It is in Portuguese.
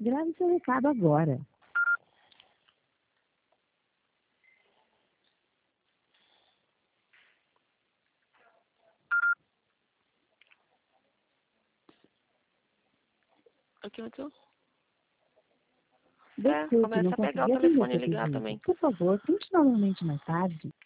Grave seu recado agora. O que aconteceu? Desculpe, começa não a pegar o consegui atender telefone e seu ligar pedido. também. Por favor, tente novamente mais tarde.